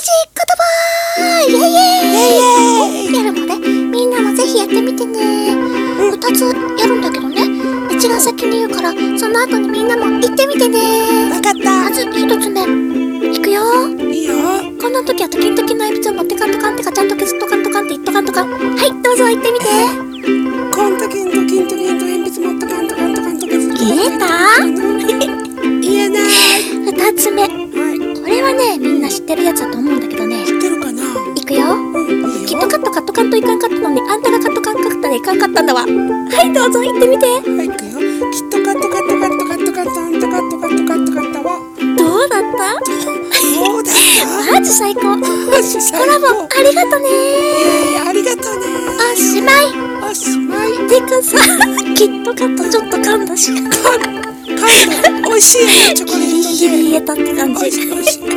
言葉イエイエイやるので、みんなもぜひやってみてね。2つやるんだけどね、うちが先に言うから、その後にみんなも言ってみてね。 わかった。 まず1つ目いくよ。 いいよ。 この時はトキントキンの鉛筆を持ってカントカンってカチャンとケツトカントカンって言っとカントカン。はい、どうぞ言ってみて。 コントキントキントキンと鉛筆持ったカントカントカントケツ。 言えた？ 言えない。 2つ目、これはね、みんな知ってるやつだと思うんだけどね。 知ってるかな。 いくよ。キットカットカットカンといかんかったのに、あんたがカットカンかったらいかんかったんだわ。はい、どうぞ言ってみて。 はい、いくよ。キットカットカットカットカットカットあんたカットカットカットカットはどうだった？ どうだった？ マジ最高。コラボありがとね。 ありがとうね。 おしまい。 おしまい。 てかさ、キットカットちょっと噛んだし。 美味しいよね、チョコレートで。 ギリギリ言えたって感じ。 美味しい美味しい。